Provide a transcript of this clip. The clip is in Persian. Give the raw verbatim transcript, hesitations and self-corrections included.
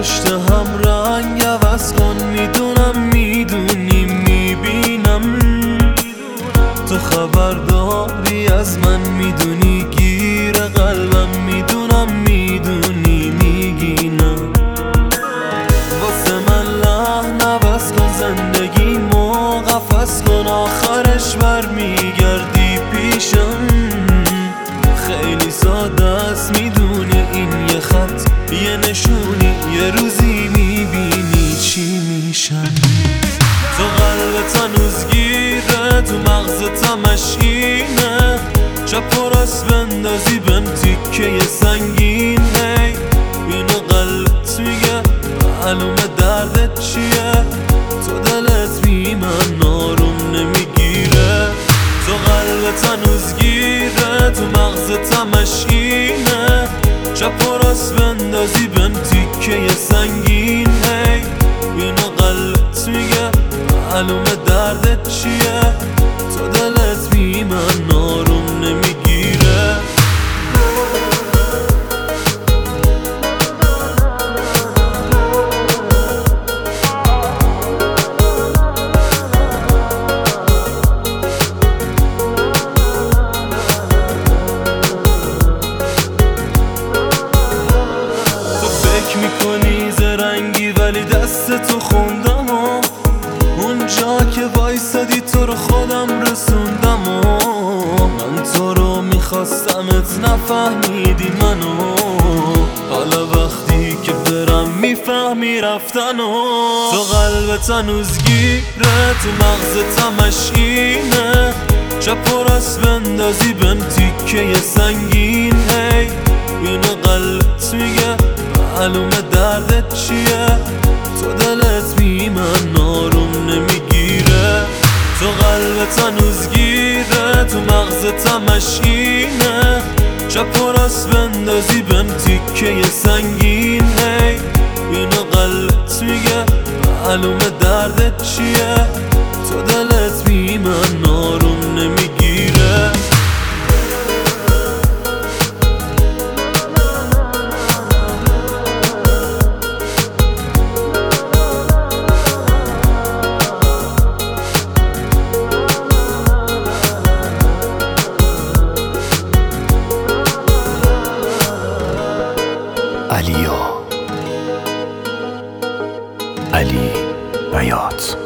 پشت هم رنگ عوض کن، میدونم میدونی میبینم تو خبرداری از من، میدونی گیر قلبم، میدونم میدونی میگینم واسه من لحن عوض کن، زندگیمو قفس کن، آخرش برمیگردی پیشم. خیلی ساده است میدونی این یه خط یه نشونی، یه روزی میبینی چی میشم. تو قلبت هنوز گیره، تو مغزت همش اینه، چپ و راست بندازی بهم تیکه سنگین. هی اینو قلبت میگه معلومه دردت چیه، تو دلت بی من آروم نمیگیره. تو قلبت هنوز گیره، تو مغزت همش اینه، چپ و راست بندازی بهم تیکه سنگین. هی اینو قلبت میگه معلومه دردت چیه، تو دلت بی من آروم نمیگیره. تو فکر میکنی زرنگی ولی دست تو خوندم و اونجا که وایسادی تو رو خودم رسوندم و من تو رو میخواستمت نفهمیدی منو، حالا وقتی که برم میفهمی رفتن و تو قلبت هنوز گیره، تو مغزت همش اینه، چپ و راست بندازی بهم تیکه سنگین. هی اینو قلبت میگه معلومه دردت چیه، تو دلت بی من آروم نمیگیره. تو قلبت هنوز گیره، تو مغزت همش اینه، چپ و راست بندازی بهم تیکه سنگین. هی اینو قلبت میگه معلومه دردت چیه، تو دلت بی من آروم نمیگیره. علیا علی بیات.